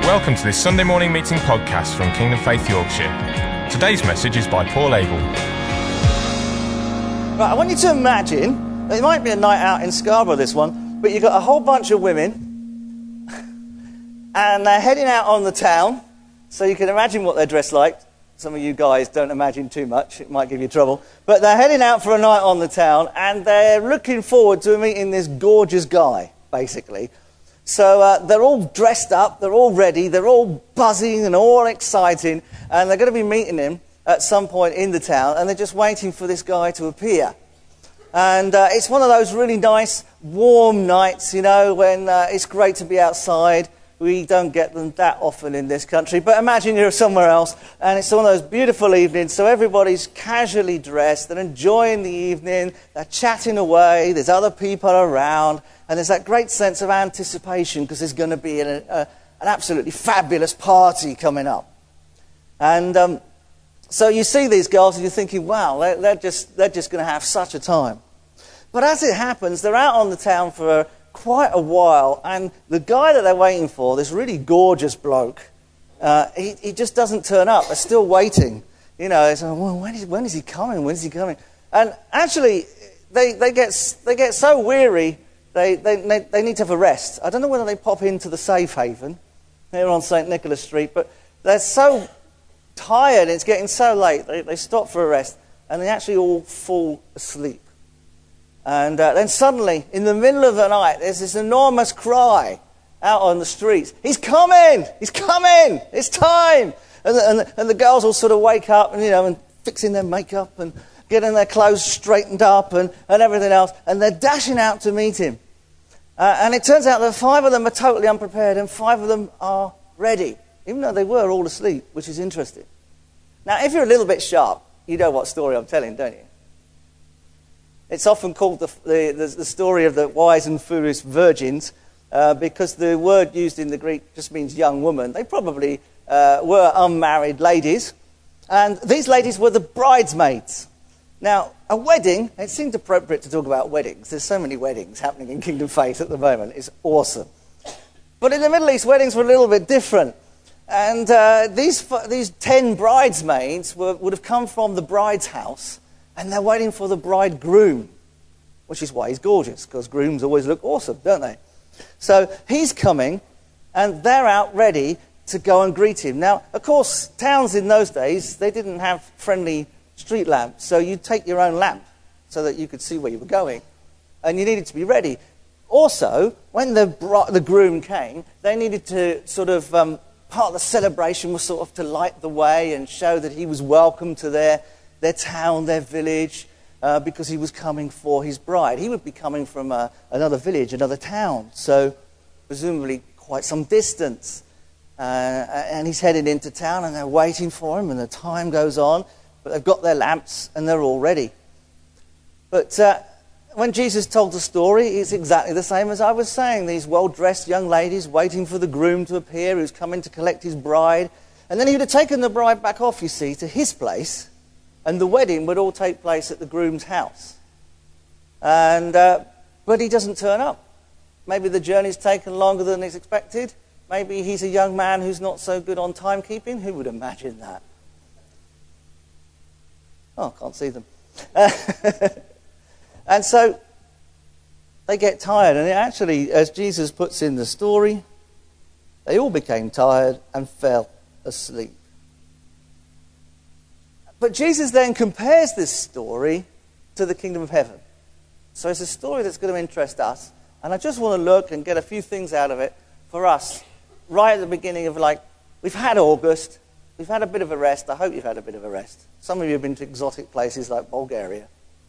Welcome to this Sunday morning meeting podcast from Kingdom Faith Yorkshire. Today's message is by Paul Abel. Right, I want you to imagine, it might be a night out in Scarborough, this one, but you've got a whole bunch of women, and they're heading out on the town, so you can imagine what they're dressed like. Some of you guys don't imagine too much, it might give you trouble. But they're heading out for a night on the town, and they're looking forward to meeting this gorgeous guy, basically. So they're all dressed up, they're all ready, they're all buzzing and all exciting, and they're going to be meeting him at some point in the town, and they're just waiting for this guy to appear. And it's one of those really nice, warm nights, you know, when it's great to be outside. We don't get them that often in this country, but imagine you're somewhere else, and it's one of those beautiful evenings, so everybody's casually dressed, they're enjoying the evening, they're chatting away, there's other people around, and there's that great sense of anticipation because there's going to be an absolutely fabulous party coming up. And so you see these girls and you're thinking, wow, they're just going to have such a time. But as it happens, they're out on the town for quite a while, and the guy that they're waiting for, this really gorgeous bloke, he just doesn't turn up. They're still waiting. You know, it's like, well, when is he coming? When is he coming? And actually, they get so weary, they need to have a rest. I don't know whether they pop into the Safe Haven here on St. Nicholas Street, but they're so tired, it's getting so late, they stop for a rest, and they actually all fall asleep. And then suddenly, in the middle of the night, there's this enormous cry out on the streets. He's coming! He's coming! It's time! And the girls all sort of wake up and, you know, and fixing their makeup and getting their clothes straightened up and everything else. And they're dashing out to meet him. And it turns out that 5 of them are totally unprepared and 5 of them are ready, even though they were all asleep, which is interesting. Now, if you're a little bit sharp, you know what story I'm telling, don't you? It's often called the story of the wise and foolish virgins because the word used in the Greek just means young woman. They probably were unmarried ladies, and these ladies were the bridesmaids. Now, a wedding, it seems appropriate to talk about weddings. There's so many weddings happening in Kingdom Faith at the moment. It's awesome. But in the Middle East, weddings were a little bit different. And these 10 bridesmaids would have come from the bride's house, and they're waiting for the bridegroom, which is why he's gorgeous, because grooms always look awesome, don't they? So he's coming, and they're out ready to go and greet him. Now, of course, towns in those days, they didn't have friendly street lamps, so you'd take your own lamp so that you could see where you were going, and you needed to be ready. Also, when the groom came, they needed to sort of, part of the celebration was sort of to light the way and show that he was welcome to their town, their village, because he was coming for his bride. He would be coming from another village, another town, so presumably quite some distance. And he's headed into town, and they're waiting for him, and the time goes on, but they've got their lamps, and they're all ready. But when Jesus told the story, it's exactly the same as I was saying. These well-dressed young ladies waiting for the groom to appear, who's coming to collect his bride. And then he would have taken the bride back off, you see, to his place, and the wedding would all take place at the groom's house. And but he doesn't turn up. Maybe the journey's taken longer than he's expected. Maybe he's a young man who's not so good on timekeeping. Who would imagine that? Oh, I can't see them. And so they get tired. And actually, as Jesus puts in the story, they all became tired and fell asleep. But Jesus then compares this story to the kingdom of heaven. So it's a story that's going to interest us. And I just want to look and get a few things out of it for us right at the beginning of, like, we've had August. We've had a bit of a rest. I hope you've had a bit of a rest. Some of you have been to exotic places like Bulgaria.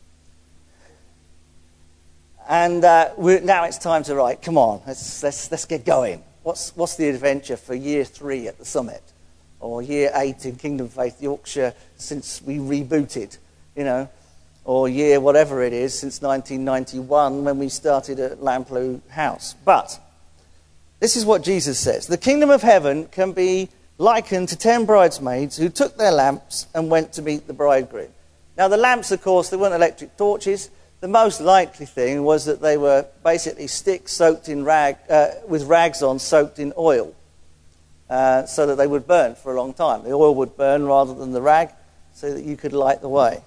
And now it's time to, right, come on, let's get going. What's the adventure for year 3 at the summit? Or year 8 in Kingdom Faith Yorkshire since we rebooted, you know? Or year whatever it is since 1991 when we started at Lamplugh House. But this is what Jesus says. The kingdom of heaven can be likened to 10 bridesmaids who took their lamps and went to meet the bridegroom. Now the lamps, of course, they weren't electric torches. The most likely thing was that they were basically sticks soaked in with rags on, soaked in oil. so that they would burn for a long time. The oil would burn rather than the rag, so that you could light the way.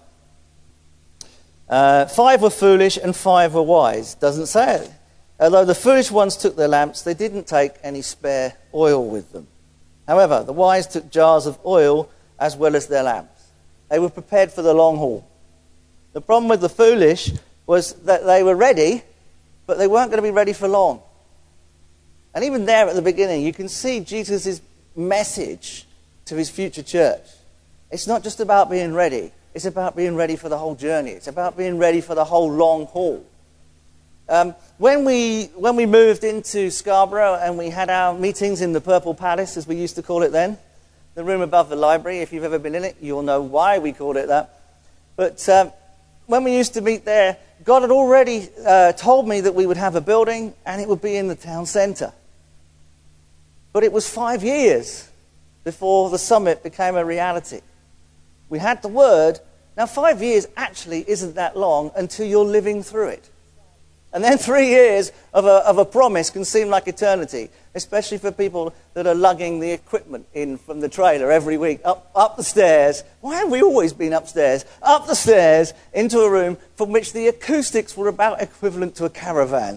5 were foolish and 5 were wise. Doesn't say it. Although the foolish ones took their lamps, they didn't take any spare oil with them. However, the wise took jars of oil as well as their lamps. They were prepared for the long haul. The problem with the foolish was that they were ready, but they weren't going to be ready for long. And even there at the beginning, you can see Jesus' message to his future church. It's not just about being ready. It's about being ready for the whole journey. It's about being ready for the whole long haul. When we moved into Scarborough and we had our meetings in the Purple Palace, as we used to call it then, the room above the library, if you've ever been in it, you'll know why we called it that. But when we used to meet there, God had already told me that we would have a building and it would be in the town centre. But it was 5 years before the summit became a reality. We had the word. Now 5 years actually isn't that long until you're living through it. And then 3 years of a promise can seem like eternity, especially for people that are lugging the equipment in from the trailer every week, up the stairs. Why have we always been upstairs? Up the stairs into a room from which the acoustics were about equivalent to a caravan.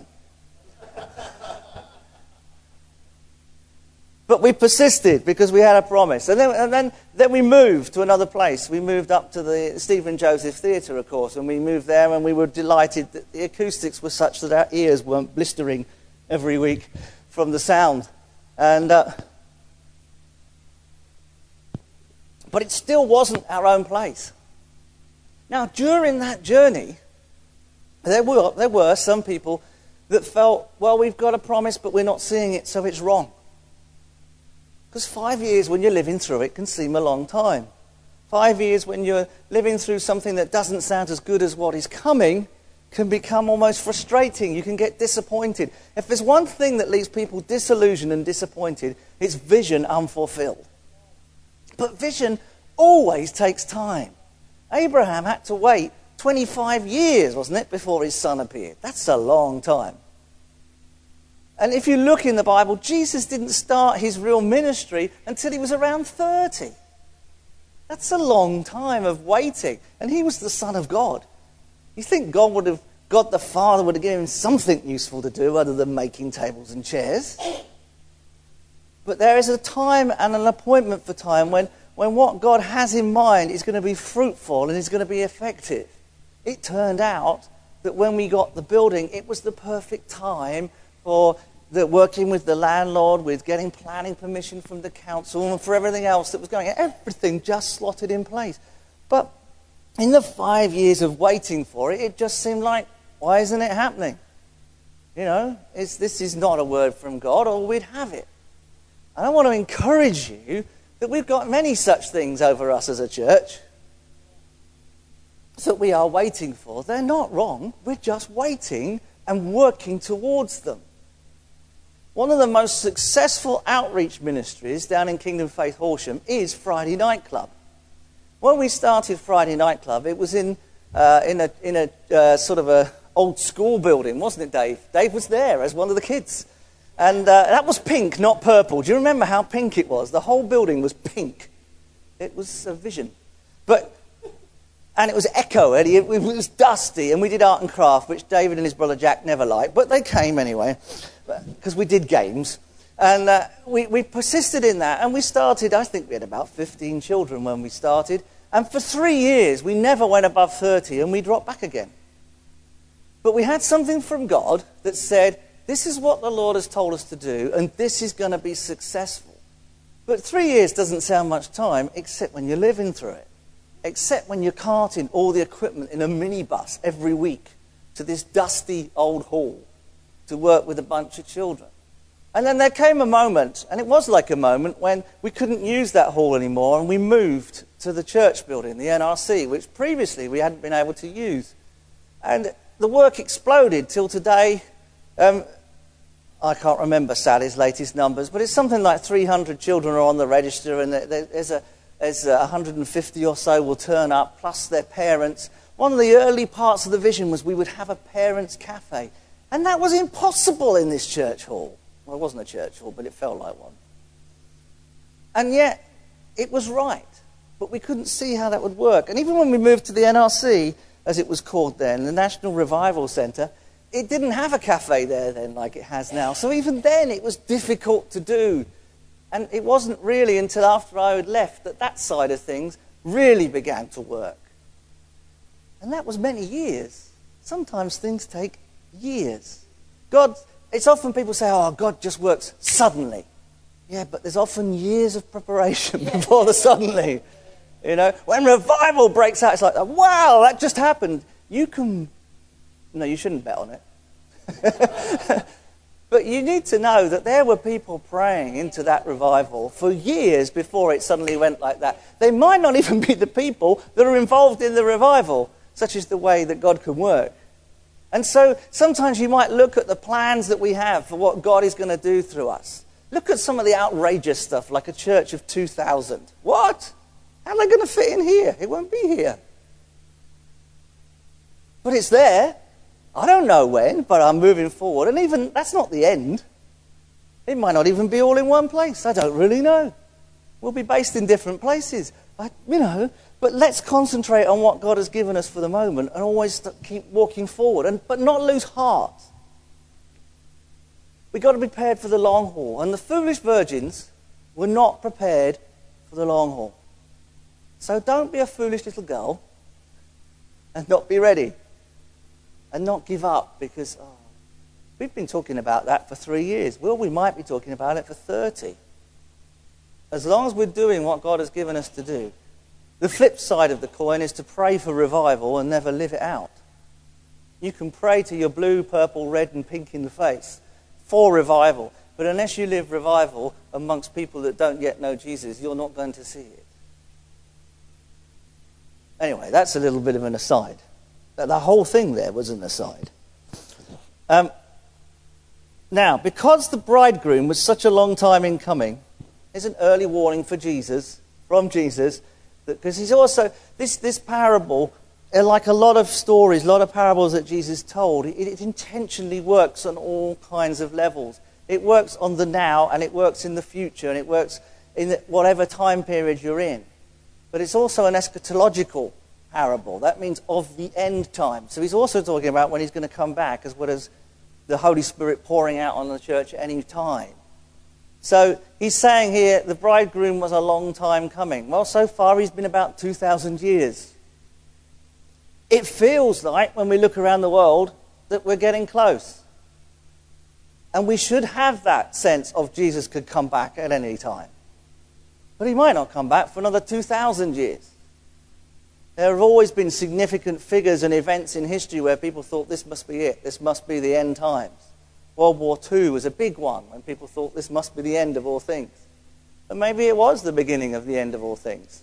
But we persisted because we had a promise. And then we moved to another place. We moved up to the Stephen Joseph Theatre, of course, and we moved there and we were delighted that the acoustics were such that our ears weren't blistering every week from the sound. But it still wasn't our own place. Now, during that journey, there were some people that felt, well, we've got a promise, but we're not seeing it, so it's wrong. Because 5 years when you're living through it can seem a long time. 5 years when you're living through something that doesn't sound as good as what is coming can become almost frustrating. You can get disappointed. If there's one thing that leaves people disillusioned and disappointed, it's vision unfulfilled. But vision always takes time. Abraham had to wait 25 years, wasn't it, before his son appeared. That's a long time. And if you look in the Bible, Jesus didn't start his real ministry until he was around 30. That's a long time of waiting. And he was the Son of God. You think God the Father would have given him something useful to do other than making tables and chairs? But there is a time and an appointment for time when what God has in mind is going to be fruitful and is going to be effective. It turned out that when we got the building, it was the perfect time for working with the landlord, with getting planning permission from the council, and for everything else that was going on. Everything just slotted in place. But in the 5 years of waiting for it, it just seemed like, why isn't it happening? You know, this is not a word from God, or we'd have it. And I want to encourage you that we've got many such things over us as a church that we are waiting for. They're not wrong. We're just waiting and working towards them. One of the most successful outreach ministries down in Kingdom Faith Horsham is Friday Night Club. When we started Friday Night Club, it was in a sort of a old school building, wasn't it, Dave? Dave was there as one of the kids. And that was pink, not purple. Do you remember how pink it was? The whole building was pink. It was a vision. And it was echo, Eddie. It was dusty, and we did art and craft, which David and his brother Jack never liked, but they came anyway, because we did games. And we persisted in that, and we started, I think we had about 15 children when we started, and for 3 years we never went above 30, and we dropped back again. But we had something from God that said, this is what the Lord has told us to do, and this is going to be successful. But 3 years doesn't sound much time, except when you're living through it. Except when you're carting all the equipment in a minibus every week to this dusty old hall to work with a bunch of children. And then there came a moment, and it was like a moment, when we couldn't use that hall anymore, and we moved to the church building, the NRC, which previously we hadn't been able to use. And the work exploded till today. I can't remember Sally's latest numbers, but it's something like 300 children are on the register, and there's 150 or so will turn up, plus their parents. One of the early parts of the vision was we would have a parents' cafe. And that was impossible in this church hall. Well, it wasn't a church hall, but it felt like one. And yet, it was right. But we couldn't see how that would work. And even when we moved to the NRC, as it was called then, the National Revival Centre, it didn't have a cafe there then like it has now. So even then, it was difficult to do. And it wasn't really until after I had left that that side of things really began to work. And that was many years. Sometimes things take years. It's often people say, oh, God just works suddenly. Yeah, but there's often years of preparation before the suddenly. You know, when revival breaks out, it's like, wow, that just happened. No, you shouldn't bet on it. But you need to know that there were people praying into that revival for years before it suddenly went like that. They might not even be the people that are involved in the revival, such is the way that God can work. And so sometimes you might look at the plans that we have for what God is going to do through us. Look at some of the outrageous stuff, like a church of 2,000. What? How are they going to fit in here? It won't be here. But it's there. I don't know when, but I'm moving forward. And even that's not the end. It might not even be all in one place. I don't really know. We'll be based in different places. But let's concentrate on what God has given us for the moment and always keep walking forward, but not lose heart. We've got to be prepared for the long haul. And the foolish virgins were not prepared for the long haul. So don't be a foolish little girl and not be ready. And not give up because we've been talking about that for 3 years. Well, we might be talking about it for 30. As long as we're doing what God has given us to do. The flip side of the coin is to pray for revival and never live it out. You can pray to your blue, purple, red and pink in the face for revival. But unless you live revival amongst people that don't yet know Jesus, you're not going to see it. Anyway, that's a little bit of an aside. The whole thing there was an aside. Now, because the bridegroom was such a long time in coming, there's an early warning for Jesus, from Jesus, because he's also, this parable, like a lot of stories, a lot of parables that Jesus told, it intentionally works on all kinds of levels. It works on the now, and it works in the future, and it works in whatever time period you're in. But it's also an eschatological parable. That means of the end time. So he's also talking about when he's going to come back, as well as the Holy Spirit pouring out on the church at any time. So he's saying here the bridegroom was a long time coming. Well, so far he's been about 2,000 years. It feels like, when we look around the world, that we're getting close. And we should have that sense of Jesus could come back at any time. But he might not come back for another 2,000 years. There have always been significant figures and events in history where people thought this must be it, this must be the end times. World War II was a big one when people thought this must be the end of all things. And maybe it was the beginning of the end of all things.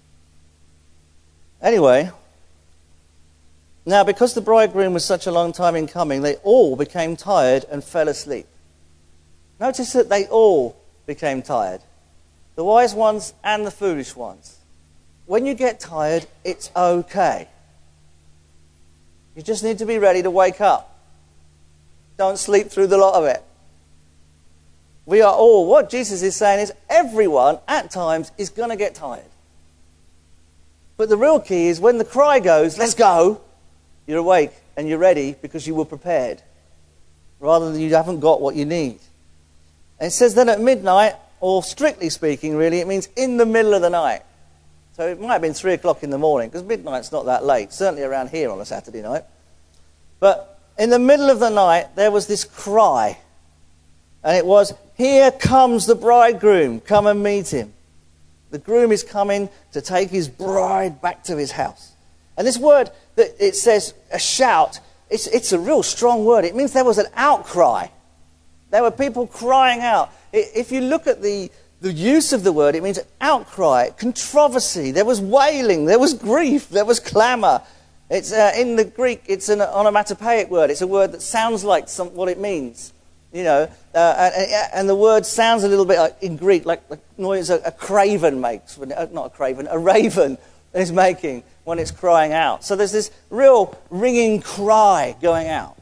Anyway, now because the bridegroom was such a long time in coming, they all became tired and fell asleep. Notice that they all became tired. The wise ones and the foolish ones. When you get tired, it's okay. You just need to be ready to wake up. Don't sleep through the lot of it. We are all, what Jesus is saying is, everyone at times is going to get tired. But the real key is when the cry goes, let's go, you're awake and you're ready because you were prepared, rather than you haven't got what you need. And it says then at midnight, or strictly speaking really, it means in the middle of the night. So it might have been 3 o'clock in the morning, because midnight's not that late, certainly around here on a Saturday night. But in the middle of the night, there was this cry. And it was, here comes the bridegroom, come and meet him. The groom is coming to take his bride back to his house. And this word, that it says a shout, it's a real strong word. It means there was an outcry. There were people crying out. If you look at the use of the word, it means outcry, controversy. There was wailing, there was grief, there was clamour. It's in the Greek, it's an onomatopoeic word. It's a word that sounds like what it means, and the word sounds a little bit like, in Greek, like the noise a craven makes. Not a craven, a raven is making when it's crying out. So there's this real ringing cry going out.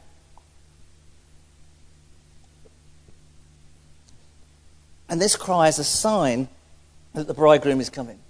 And this cry is a sign that the bridegroom is coming.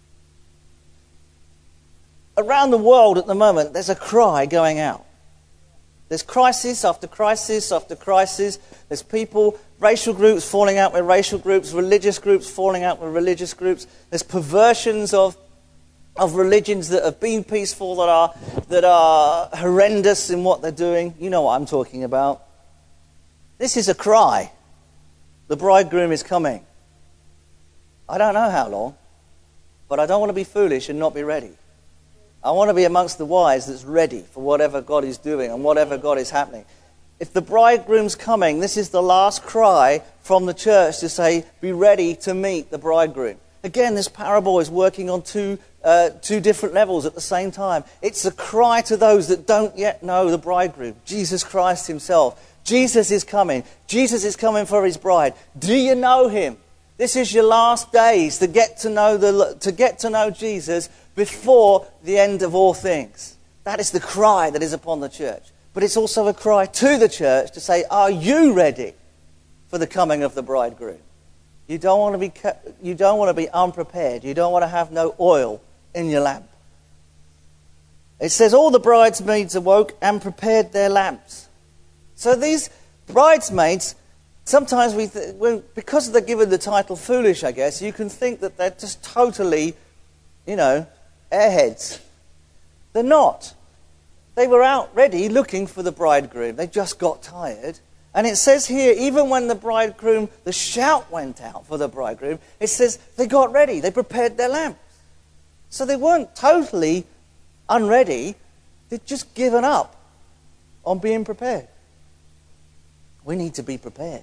Around the world at the moment, there's a cry going out. There's crisis after crisis after crisis. There's people, racial groups falling out with racial groups, religious groups falling out with religious groups. There's perversions of religions that have been peaceful, that are horrendous in what they're doing. You know what I'm talking about. This is a cry. The bridegroom is coming. I don't know how long, but I don't want to be foolish and not be ready. I want to be amongst the wise that's ready for whatever God is doing and whatever God is happening. If the bridegroom's coming, this is the last cry from the church to say, be ready to meet the bridegroom. Again, this parable is working on two different levels at the same time. It's a cry to those that don't yet know the bridegroom, Jesus Christ himself. Jesus is coming. Jesus is coming for his bride. Do you know him? This is your last days to get to know Jesus before the end of all things. That is the cry that is upon the church. But it's also a cry to the church to say, are you ready for the coming of the bridegroom? You don't want to be unprepared. You don't want to have no oil in your lamp. It says all the bridesmaids awoke and prepared their lamps. So these bridesmaids, sometimes because they're given the title foolish, I guess, you can think that they're just totally, airheads. They're not. They were out ready looking for the bridegroom. They just got tired. And it says here, even when the shout went out for the bridegroom, it says they got ready. They prepared their lamps. So they weren't totally unready. They'd just given up on being prepared. We need to be prepared.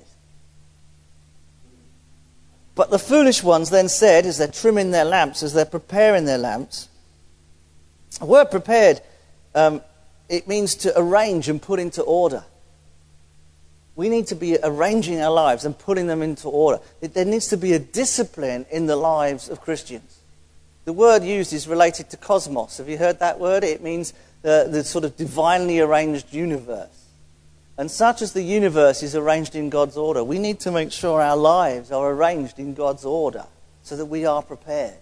But the foolish ones then said, as they're trimming their lamps, as they're preparing their lamps, the word prepared, it means to arrange and put into order. We need to be arranging our lives and putting them into order. There needs to be a discipline in the lives of Christians. The word used is related to cosmos. Have you heard that word? It means the sort of divinely arranged universe. And such as the universe is arranged in God's order, we need to make sure our lives are arranged in God's order so that we are prepared.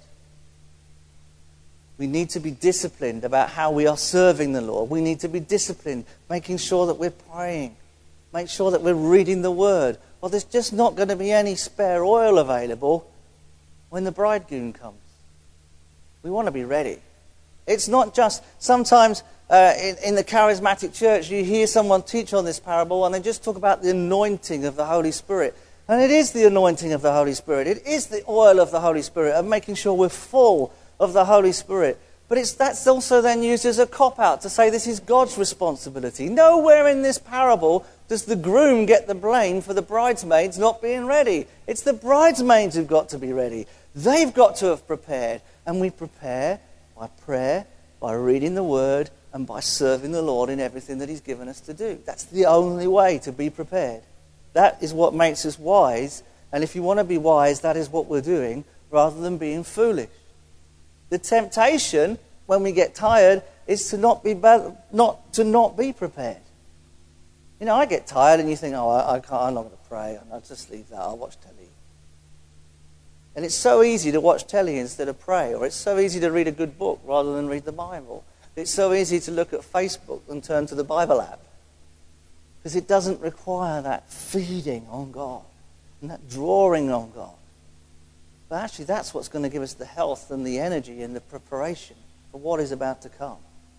We need to be disciplined about how we are serving the Lord. We need to be disciplined, making sure that we're praying. Make sure that we're reading the Word. Or there's just not going to be any spare oil available when the bridegroom comes. We want to be ready. It's not just, sometimes in the charismatic church, you hear someone teach on this parable and they just talk about the anointing of the Holy Spirit. And it is the anointing of the Holy Spirit. It is the oil of the Holy Spirit of making sure we're full of the Holy Spirit. But that's also then used as a cop-out to say this is God's responsibility. Nowhere in this parable does the groom get the blame for the bridesmaids not being ready. It's the bridesmaids who've got to be ready. They've got to have prepared. And we prepare by prayer, by reading the Word, and by serving the Lord in everything that He's given us to do. That's the only way to be prepared. That is what makes us wise. And if you want to be wise, that is what we're doing, rather than being foolish. The temptation, when we get tired, is to not be prepared. I get tired and you think, I can't, I'm not going to pray. I'll just leave that. I'll watch telly. And it's so easy to watch telly instead of pray. Or it's so easy to read a good book rather than read the Bible. It's so easy to look at Facebook and turn to the Bible app. Because it doesn't require that feeding on God and that drawing on God. But actually, that's what's going to give us the health and the energy and the preparation for what is about to come.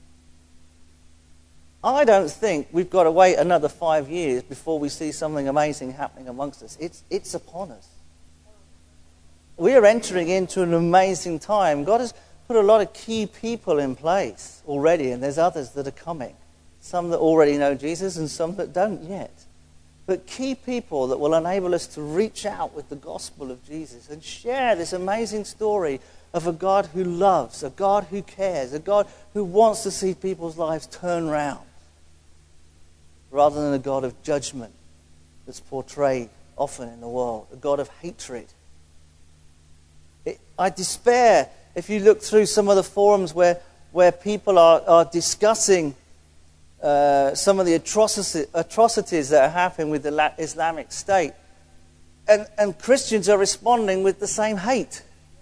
I don't think we've got to wait another 5 years before we see something amazing happening amongst us. It's upon us. We are entering into an amazing time. God has put a lot of key people in place already, and there's others that are coming. Some that already know Jesus and some that don't yet. But key people that will enable us to reach out with the gospel of Jesus and share this amazing story of a God who loves, a God who cares, a God who wants to see people's lives turn round, rather than a God of judgment that's portrayed often in the world, a God of hatred. I despair if you look through some of the forums where people are discussing some of the atrocities that are happening with the Islamic State. And Christians are responding with the same hate.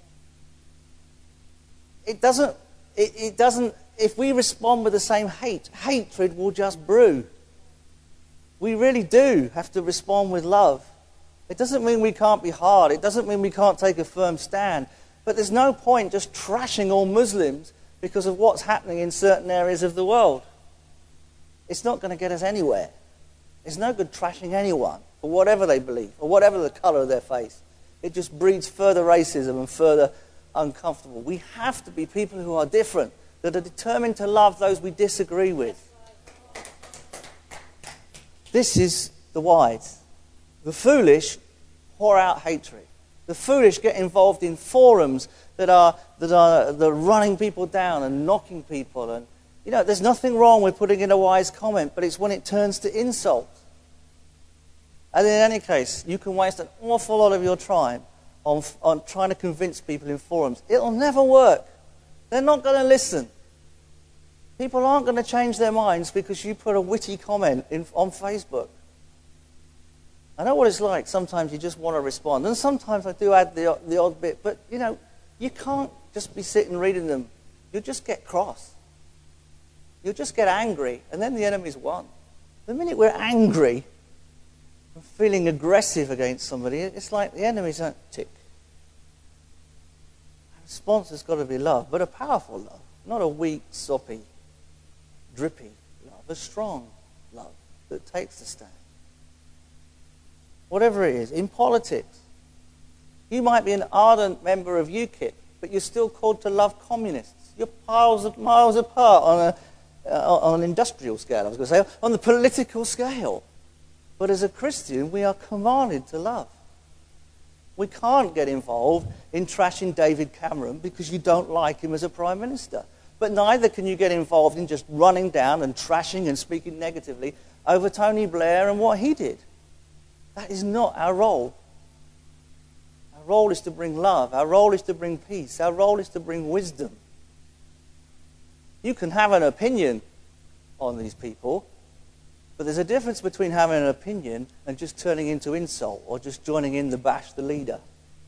it doesn't, if we respond with the same hatred will just brew. We really do have to respond with love. It doesn't mean we can't be hard. It doesn't mean we can't take a firm stand. But there's no point just trashing all Muslims because of what's happening in certain areas of the world. It's not going to get us anywhere. It's no good trashing anyone for whatever they believe or whatever the colour of their face. It just breeds further racism and further uncomfortable. We have to be people who are different, that are determined to love those we disagree with. This is the wise. The foolish pour out hatred. The foolish get involved in forums that are running people down and knocking people. And there's nothing wrong with putting in a wise comment, but it's when it turns to insult. And in any case, you can waste an awful lot of your time on trying to convince people in forums. It'll never work. They're not going to listen. People aren't going to change their minds because you put a witty comment on Facebook. I know what it's like. Sometimes you just want to respond. And sometimes I do add the odd bit. But, you can't just be sitting reading them. You'll just get cross. You'll just get angry. And then the enemy's won. The minute we're angry and feeling aggressive against somebody, it's like the enemy's like, tick. The response has got to be love. But a powerful love. Not a weak, soppy, drippy love. A strong love that takes the stand. Whatever it is, in politics, you might be an ardent member of UKIP, but you're still called to love communists. You're miles apart on an industrial scale, I was going to say, on the political scale. But as a Christian, we are commanded to love. We can't get involved in trashing David Cameron because you don't like him as a Prime Minister. But neither can you get involved in just running down and trashing and speaking negatively over Tony Blair and what he did. That is not our role. Our role is to bring love. Our role is to bring peace. Our role is to bring wisdom. You can have an opinion on these people, but there's a difference between having an opinion and just turning into insult or just joining in the bash the leader.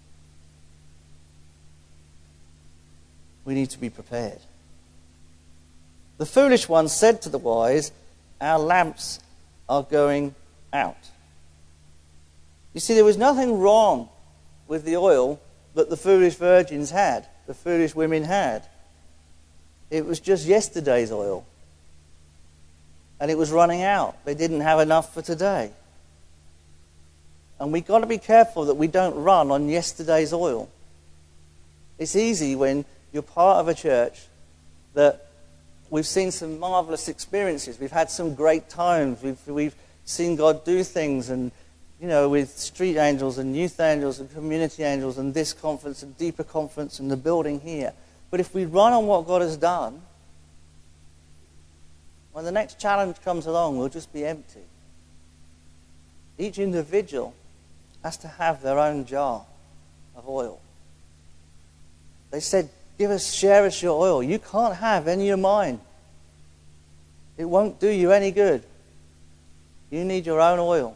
We need to be prepared. The foolish one said to the wise, "Our lamps are going out." You see, there was nothing wrong with the oil that the foolish virgins had, the foolish women had. It was just yesterday's oil. And it was running out. They didn't have enough for today. And we've got to be careful that we don't run on yesterday's oil. It's easy when you're part of a church that we've seen some marvelous experiences. We've had some great times. We've seen God do things and with street angels and youth angels and community angels and this conference and deeper conference and the building here. But if we run on what God has done, when the next challenge comes along, we'll just be empty. Each individual has to have their own jar of oil. They said, share us your oil. You can't have any of mine. It won't do you any good. You need your own oil.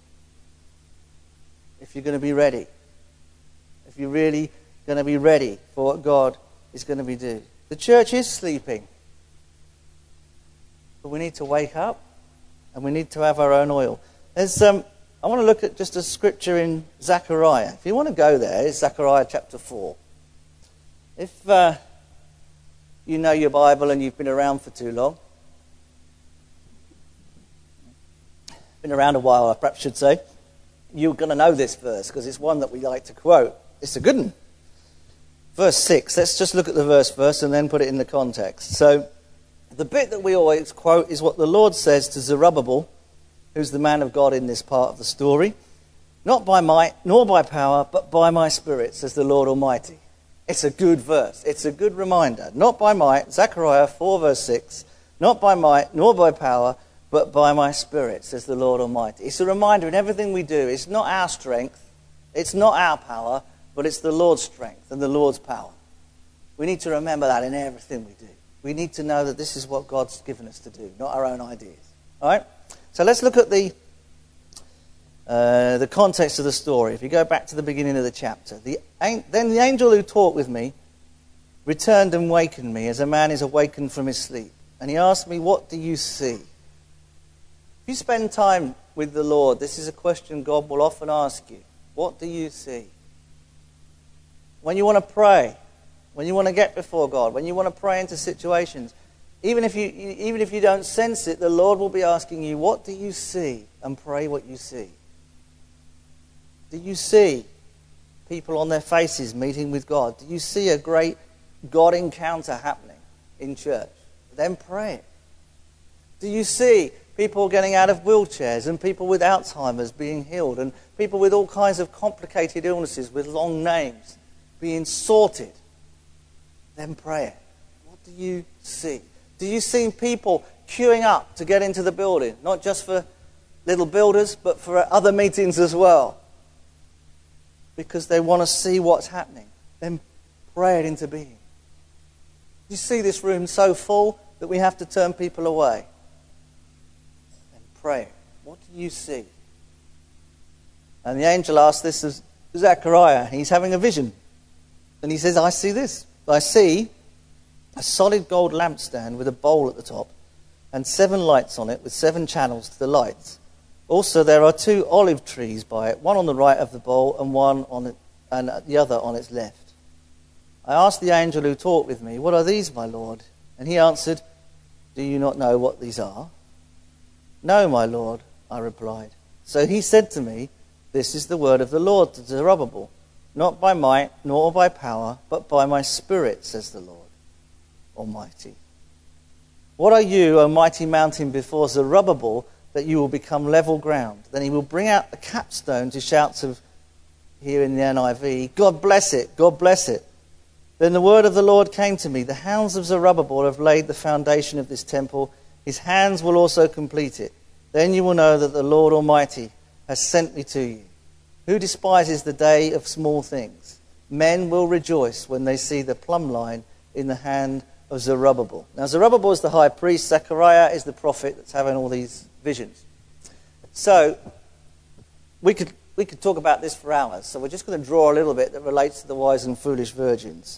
If you're going to be ready. If you're really going to be ready for what God is going to be doing. The church is sleeping. But we need to wake up and we need to have our own oil. I want to look at just a scripture in Zechariah. If you want to go there, it's Zechariah chapter 4. If you know your Bible and you've been around for too long, been around a while, I perhaps should say, you're going to know this verse because it's one that we like to quote. It's a good one. Verse 6. Let's just look at the verse first and then put it in the context. So, the bit that we always quote is what the Lord says to Zerubbabel, who's the man of God in this part of the story. Not by might, nor by power, but by my Spirit, says the Lord Almighty. It's a good verse. It's a good reminder. Not by might, Zechariah 4 verse 6. Not by might, nor by power, but by my Spirit, says the Lord Almighty. It's a reminder in everything we do. It's not our strength. It's not our power, but it's the Lord's strength and the Lord's power. We need to remember that in everything we do. We need to know that this is what God's given us to do, not our own ideas. All right? So let's look at the context of the story. If you go back to the beginning of the chapter. Then the angel who talked with me returned and wakened me as a man is awakened from his sleep. And he asked me, what do you see? If you spend time with the Lord, this is a question God will often ask you. What do you see? When you want to pray, when you want to get before God, when you want to pray into situations, even if you don't sense it, the Lord will be asking you, what do you see? And pray what you see. Do you see people on their faces meeting with God? Do you see a great God encounter happening in church? Then pray it. Do you see people getting out of wheelchairs and people with Alzheimer's being healed and people with all kinds of complicated illnesses with long names being sorted? Then pray it. What do you see? Do you see people queuing up to get into the building? Not just for little builders, but for other meetings as well. Because they want to see what's happening. Then pray it into being. You see this room so full that we have to turn people away. Then pray. What do you see? And the angel asked this of Zechariah. He's having a vision. And he says, I see this. I see a solid gold lampstand with a bowl at the top and 7 lights on it with 7 channels to the lights. Also, there are 2 olive trees by it, one on the right of the bowl and one on it, and the other on its left. I asked the angel who talked with me, what are these, my Lord? And he answered, do you not know what these are? No, my Lord, I replied. So he said to me, this is the word of the Lord to Zerubbabel, not by might nor by power, but by my Spirit, says the Lord Almighty. What are you, O mighty mountain, before Zerubbabel, that you will become level ground? Then he will bring out the capstone to shouts of, here in the NIV, God bless it, God bless it. Then the word of the Lord came to me, the hands of Zerubbabel have laid the foundation of this temple, his hands will also complete it. Then you will know that the Lord Almighty has sent me to you. Who despises the day of small things? Men will rejoice when they see the plumb line in the hand of Zerubbabel. Now Zerubbabel is the high priest, Zechariah is the prophet that's having all these visions. So we could talk about this for hours, so we're just going to draw a little bit that relates to the wise and foolish virgins.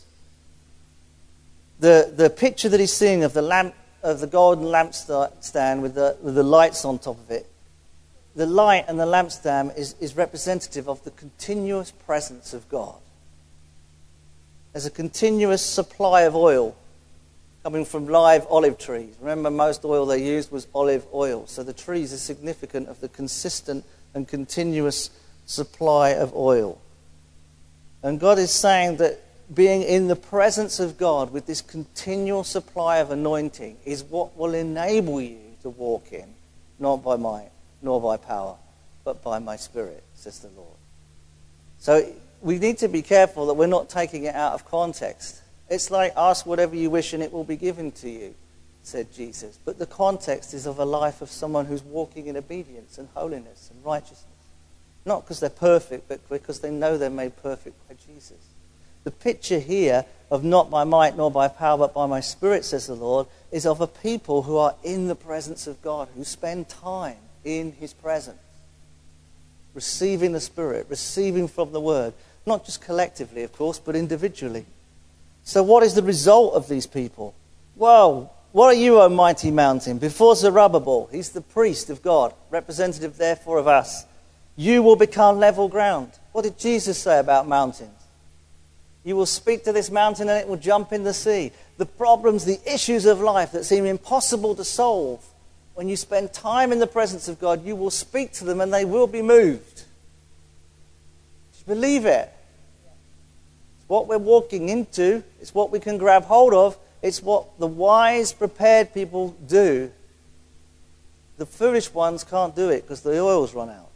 The picture that he's seeing of the golden lampstand with the lights on top of it, the light and the lampstand is representative of the continuous presence of God. There's a continuous supply of oil coming from live olive trees. Remember, most oil they used was olive oil. So the trees are significant of the consistent and continuous supply of oil. And God is saying that being in the presence of God with this continual supply of anointing is what will enable you to walk in, not by might nor by power, but by my Spirit, says the Lord. So we need to be careful that we're not taking it out of context. It's like, ask whatever you wish and it will be given to you, said Jesus. But the context is of a life of someone who's walking in obedience and holiness and righteousness. Not because they're perfect, but because they know they're made perfect by Jesus. The picture here of not by might nor by power, but by my Spirit, says the Lord, is of a people who are in the presence of God, who spend time in his presence, receiving the Spirit, receiving from the Word, not just collectively, of course, but individually. So what is the result of these people? Well, what are you, O mighty mountain? Before Zerubbabel, he's the priest of God, representative therefore of us. You will become level ground. What did Jesus say about mountains? You will speak to this mountain and it will jump in the sea. The problems, the issues of life that seem impossible to solve, when you spend time in the presence of God, you will speak to them and they will be moved. Do you believe it? It's what we're walking into. It's what we can grab hold of. It's what the wise, prepared people do. The foolish ones can't do it because the oil's run out.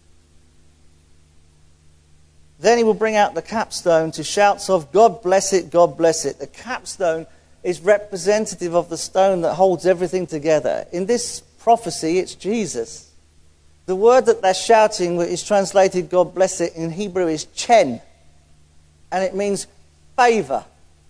Then he will bring out the capstone to shouts of, God bless it, God bless it. The capstone is representative of the stone that holds everything together. In this prophecy, it's Jesus. The word that they're shouting is translated, God bless it, in Hebrew is chen. And it means favor.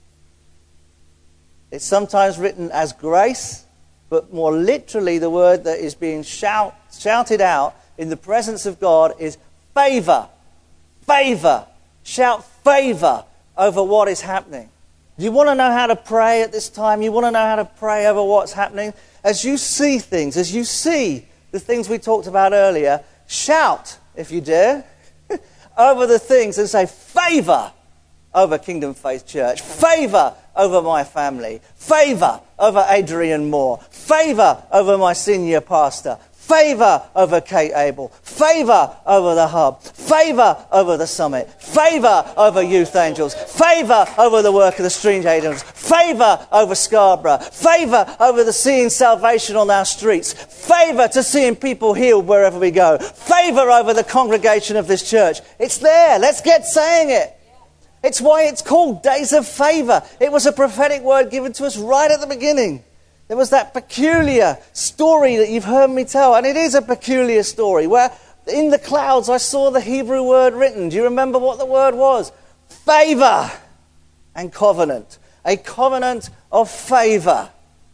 It's sometimes written as grace, but more literally the word that is being shouted out in the presence of God is favor. Favor. Shout favor over what is happening. You want to know how to pray at this time? You want to know how to pray over what's happening? As you see things, as you see the things we talked about earlier, shout, if you dare, over the things and say, favour over Kingdom Faith Church, favour over my family, favour over Adrian Moore, favour over my senior pastor, favour over Kate Abel, favour over the Hub, favour over the Summit, favour over Youth Angels, favour over the work of the Strange Angels, favour over Scarborough, favour over the seeing salvation on our streets, favour to seeing people healed wherever we go, favour over the congregation of this church. It's there. Let's get saying it. It's why it's called Days of Favour. It was a prophetic word given to us right at the beginning. There was that peculiar story that you've heard me tell, and it is a peculiar story, where in the clouds I saw the Hebrew word written. Do you remember what the word was? Favour and covenant. A covenant of favour.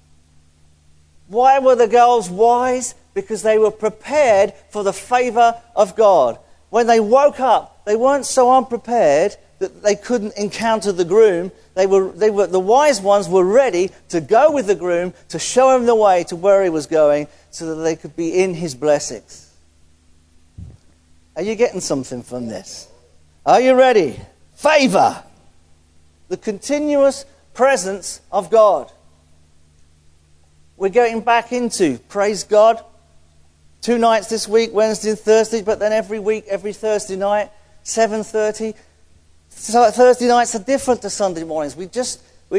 Why were the girls wise? Because they were prepared for the favour of God. When they woke up, they weren't so unprepared that they couldn't encounter the groom. The wise ones were ready to go with the groom to show him the way to where he was going so that they could be in his blessings. Are you getting something from this? Are you ready? Favour. The continuous presence of God. We're getting back into, praise God, 2 nights this week, Wednesday and Thursday, but then every week, every Thursday night, 7:30. So Thursday nights are different to Sunday mornings. It's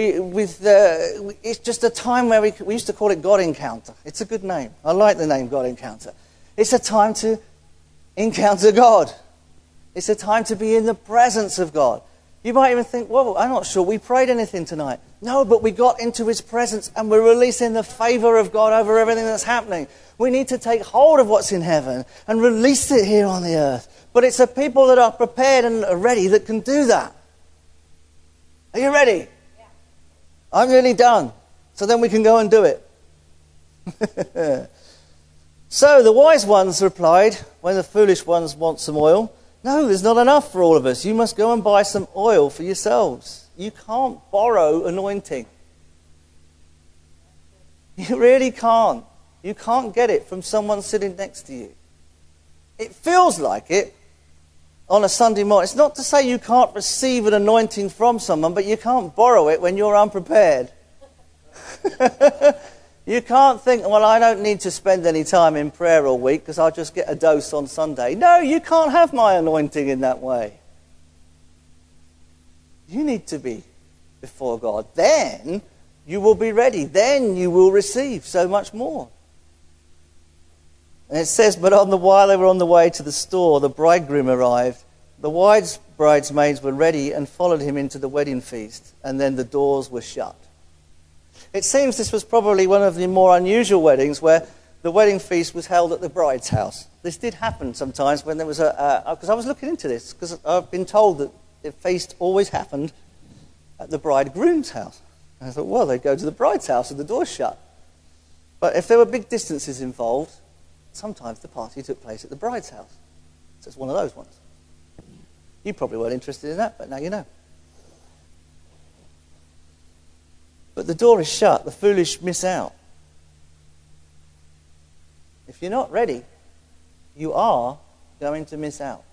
just a time where we used to call it God Encounter. It's a good name. I like the name God Encounter. It's a time to encounter God. It's a time to be in the presence of God. You might even think, well, I'm not sure we prayed anything tonight. No, but we got into his presence and we're releasing the favour of God over everything that's happening. We need to take hold of what's in heaven and release it here on the earth. But it's the people that are prepared and are ready that can do that. Are you ready? Yeah. I'm nearly done. So then we can go and do it. So the wise ones replied, when the foolish ones want some oil, no, there's not enough for all of us. You must go and buy some oil for yourselves. You can't borrow anointing. You really can't. You can't get it from someone sitting next to you. It feels like it on a Sunday morning. It's not to say you can't receive an anointing from someone, but you can't borrow it when you're unprepared. You can't think, well, I don't need to spend any time in prayer all week because I'll just get a dose on Sunday. No, you can't have my anointing in that way. You need to be before God. Then you will be ready. Then you will receive so much more. And it says, but while they were on the way to the store, the bridegroom arrived. The wise bridesmaids were ready and followed him into the wedding feast, and then the doors were shut. It seems this was probably one of the more unusual weddings where the wedding feast was held at the bride's house. This did happen sometimes when there was because I was looking into this, because I've been told that the feast always happened at the bridegroom's house. And I thought, well, they'd go to the bride's house and the door's shut. But if there were big distances involved, sometimes the party took place at the bride's house. So it's one of those ones. You probably weren't interested in that, but now you know. But the door is shut. The foolish miss out. If you're not ready, you are going to miss out.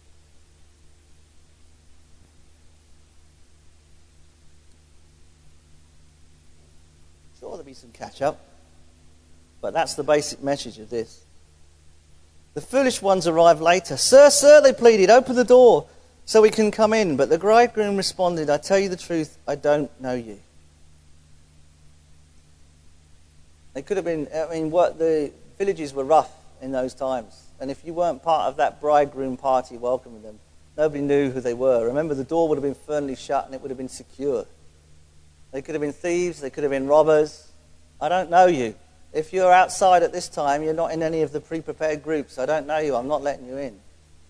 Sure, there'll be some catch-up, but that's the basic message of this. The foolish ones arrived later. Sir, sir, they pleaded, open the door so we can come in. But the bridegroom responded, I tell you the truth, I don't know you. They could have been, the villages were rough in those times. And if you weren't part of that bridegroom party welcoming them, nobody knew who they were. Remember, the door would have been firmly shut and it would have been secure. They could have been thieves, they could have been robbers. I don't know you. If you're outside at this time, you're not in any of the pre-prepared groups. I don't know you, I'm not letting you in.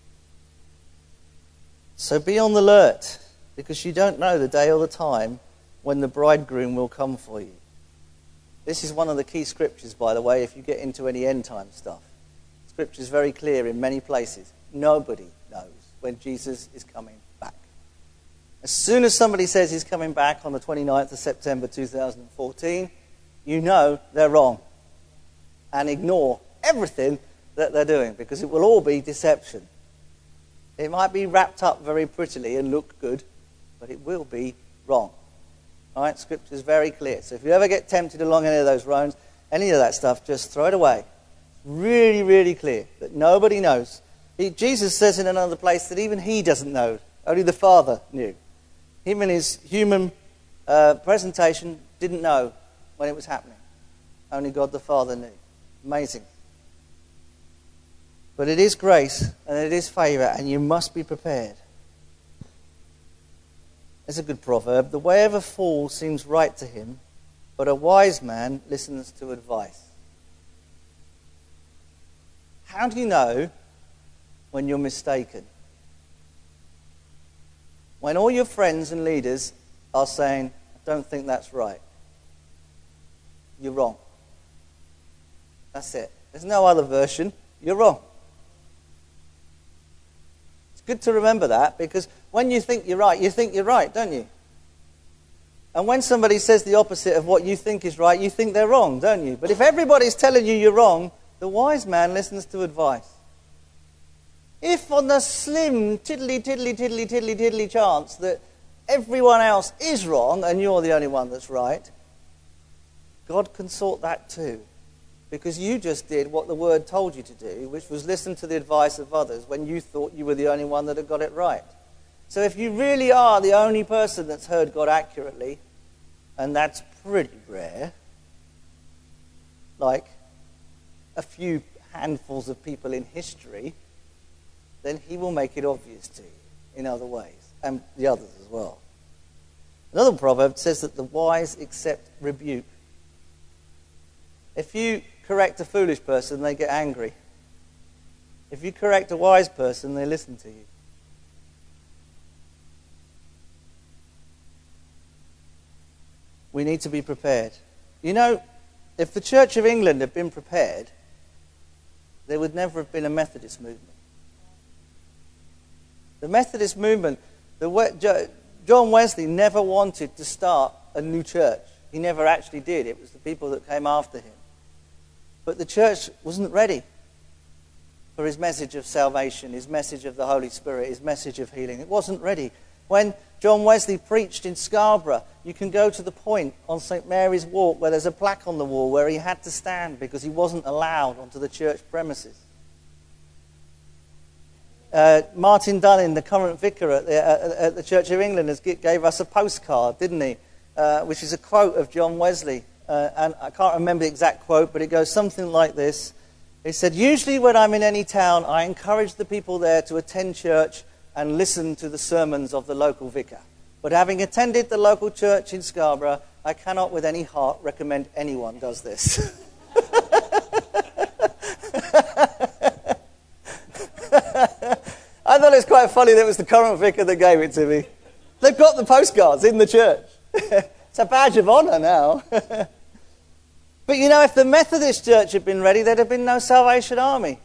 So be on the alert, because you don't know the day or the time when the bridegroom will come for you. This is one of the key scriptures, by the way, if you get into any end-time stuff. Scripture is very clear in many places. Nobody knows when Jesus is coming back. As soon as somebody says he's coming back on the 29th of September 2014, you know they're wrong. And ignore everything that they're doing, because it will all be deception. It might be wrapped up very prettily and look good, but it will be wrong. All right, Scripture is very clear. So if you ever get tempted along any of those roads, any of that stuff, just throw it away. Really, really clear that nobody knows. Jesus says in another place that even he doesn't know. Only the Father knew. Him in his human presentation didn't know when it was happening. Only God the Father knew. Amazing. But it is grace and it is favour, and you must be prepared. It's a good proverb. The way of a fool seems right to him, but a wise man listens to advice. How do you know when you're mistaken? When all your friends and leaders are saying, I don't think that's right. You're wrong. That's it. There's no other version. You're wrong. It's good to remember that, because when you think you're right, don't you? And when somebody says the opposite of what you think is right, you think they're wrong, don't you? But if everybody's telling you you're wrong, the wise man listens to advice. If on the slim, tiddly chance that everyone else is wrong and you're the only one that's right, God can sort that too. Because you just did what the Word told you to do, which was listen to the advice of others when you thought you were the only one that had got it right. So if you really are the only person that's heard God accurately, and that's pretty rare, like a few handfuls of people in history, then he will make it obvious to you in other ways, and the others as well. Another proverb says that the wise accept rebuke. If you correct a foolish person, they get angry. If you correct a wise person, they listen to you. We need to be prepared. You know, if the Church of England had been prepared, there would never have been a Methodist movement. The Methodist movement, John Wesley never wanted to start a new church. He never actually did. It was the people that came after him. But the church wasn't ready for his message of salvation, his message of the Holy Spirit, his message of healing. It wasn't ready. When John Wesley preached in Scarborough, you can go to the point on St. Mary's Walk where there's a plaque on the wall where he had to stand because he wasn't allowed onto the church premises. Martin Dunning, the current vicar at the Church of England, gave us a postcard, didn't he? Which is a quote of John Wesley. And I can't remember the exact quote, but it goes something like this. He said, usually when I'm in any town, I encourage the people there to attend church and listen to the sermons of the local vicar. But having attended the local church in Scarborough, I cannot with any heart recommend anyone does this. I thought it was quite funny that it was the current vicar that gave it to me. They've got the postcards in the church. It's a badge of honour now. But you know, if the Methodist Church had been ready, there'd have been no Salvation Army.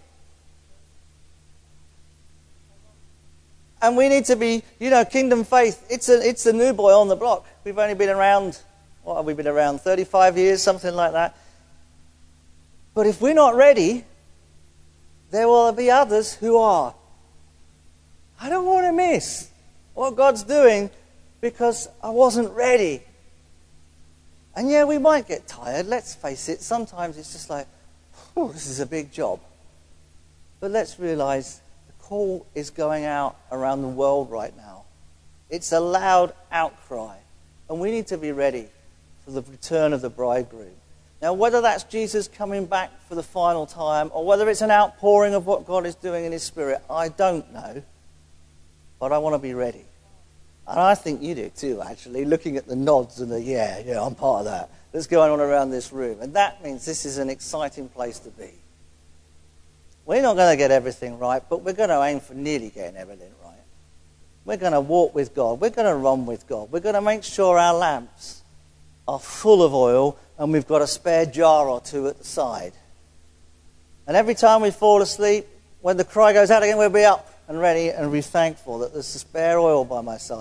And we need to be, you know, Kingdom Faith, it's a new boy on the block. We've only been around, 35 years, something like that. But if we're not ready, there will be others who are. I don't want to miss what God's doing because I wasn't ready. And yeah, we might get tired, let's face it. Sometimes it's just like, oh, this is a big job. But let's realize the call is going out around the world right now. It's a loud outcry. And we need to be ready for the return of the bridegroom. Now, whether that's Jesus coming back for the final time, or whether it's an outpouring of what God is doing in his Spirit, I don't know. But I want to be ready. And I think you do too, actually, looking at the nods and the, yeah, I'm part of that, that's going on around this room. And that means this is an exciting place to be. We're not going to get everything right, but we're going to aim for nearly getting everything right. We're going to walk with God. We're going to run with God. We're going to make sure our lamps are full of oil and we've got a spare jar or two at the side. And every time we fall asleep, when the cry goes out again, we'll be up and ready and be thankful that there's a spare oil by my side,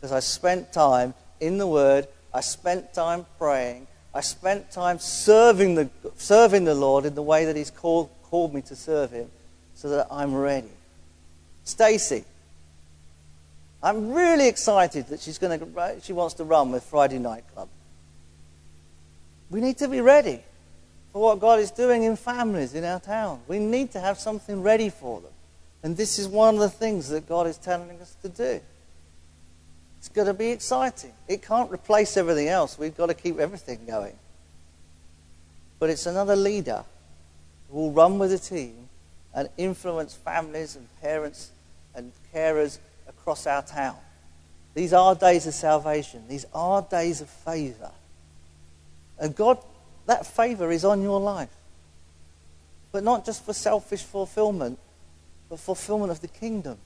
because I spent time in the Word, I spent time praying, I spent time serving the Lord in the way that He's called me to serve Him, so that I'm ready. Stacey, I'm really excited that she wants to run with Friday Night Club. We need to be ready for what God is doing in families in our town. We need to have something ready for them. And this is one of the things that God is telling us to do. It's going to be exciting. It can't replace everything else. We've got to keep everything going. But it's another leader who will run with a team and influence families and parents and carers across our town. These are days of salvation. These are days of favour. And God, that favour is on your life. But not just for selfish fulfillment, but fulfillment of the kingdom.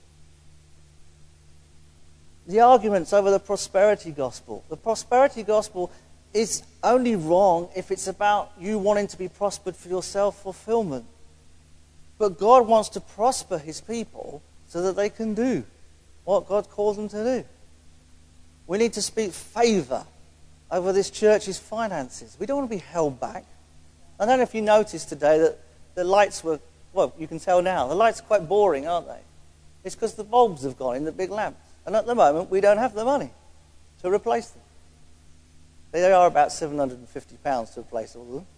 The arguments over the prosperity gospel. The prosperity gospel is only wrong if it's about you wanting to be prospered for your self-fulfillment. But God wants to prosper His people so that they can do what God calls them to do. We need to speak favour over this church's finances. We don't want to be held back. I don't know if you noticed today that the lights were, well, you can tell now, the lights are quite boring, aren't they? It's because the bulbs have gone in the big lamps. And at the moment, we don't have the money to replace them. They are about £750 to replace all of them.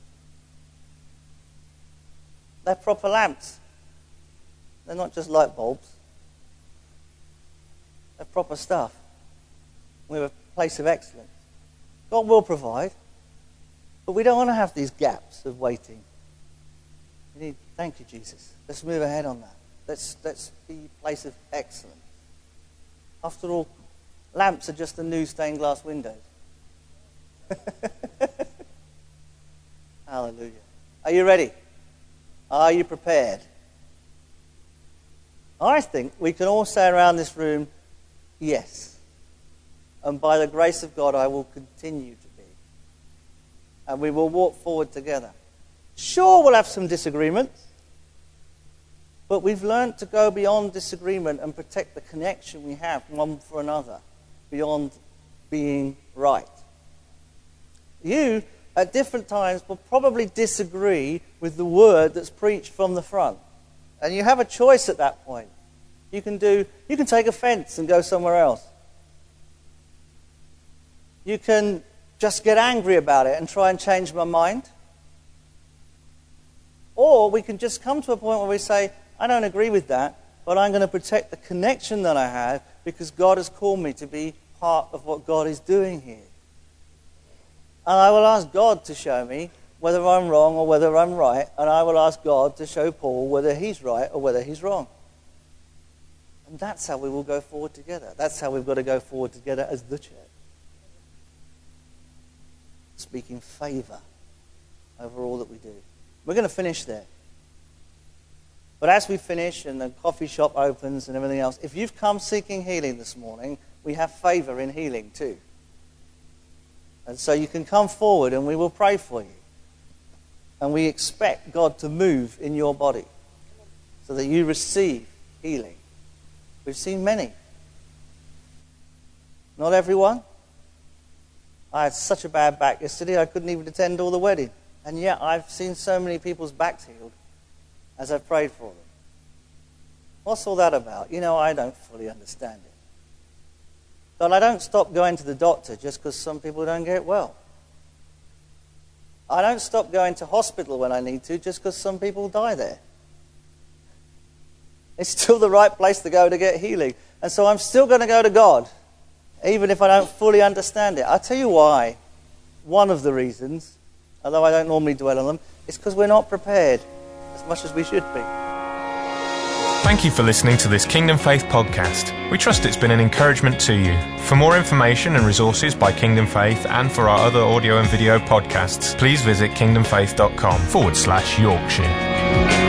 They're proper lamps. They're not just light bulbs. They're proper stuff. We're a place of excellence. God will provide, but we don't want to have these gaps of waiting. Thank you, Jesus. Let's move ahead on that. Let's be a place of excellence. After all, lamps are just the new stained glass windows. Hallelujah. Are you ready? Are you prepared? I think we can all say around this room, yes. And by the grace of God, I will continue to be. And we will walk forward together. Sure, we'll have some disagreements. But we've learned to go beyond disagreement and protect the connection we have one for another, beyond being right. You, at different times, will probably disagree with the word that's preached from the front. And you have a choice at that point. You can take offense and go somewhere else. You can just get angry about it and try and change my mind. Or we can just come to a point where we say, I don't agree with that, but I'm going to protect the connection that I have because God has called me to be part of what God is doing here. And I will ask God to show me whether I'm wrong or whether I'm right, and I will ask God to show Paul whether he's right or whether he's wrong. And that's how we will go forward together. That's how we've got to go forward together as the church. Speaking favour over all that we do. We're going to finish there. But as we finish and the coffee shop opens and everything else, if you've come seeking healing this morning, we have favour in healing too. And so you can come forward and we will pray for you. And we expect God to move in your body so that you receive healing. We've seen many. Not everyone. I had such a bad back yesterday I couldn't even attend all the wedding. And yet I've seen so many people's backs healed as I've prayed for them. What's all that about? I don't fully understand it. But I don't stop going to the doctor just because some people don't get well. I don't stop going to hospital when I need to just because some people die there. It's still the right place to go to get healing. And so I'm still going to go to God, even if I don't fully understand it. I'll tell you why. One of the reasons, although I don't normally dwell on them, is because we're not prepared as much as we should be. Thank you for listening to this Kingdom Faith podcast. We trust it's been an encouragement to you. For more information and resources by Kingdom Faith and for our other audio and video podcasts, please visit kingdomfaith.com/Yorkshire.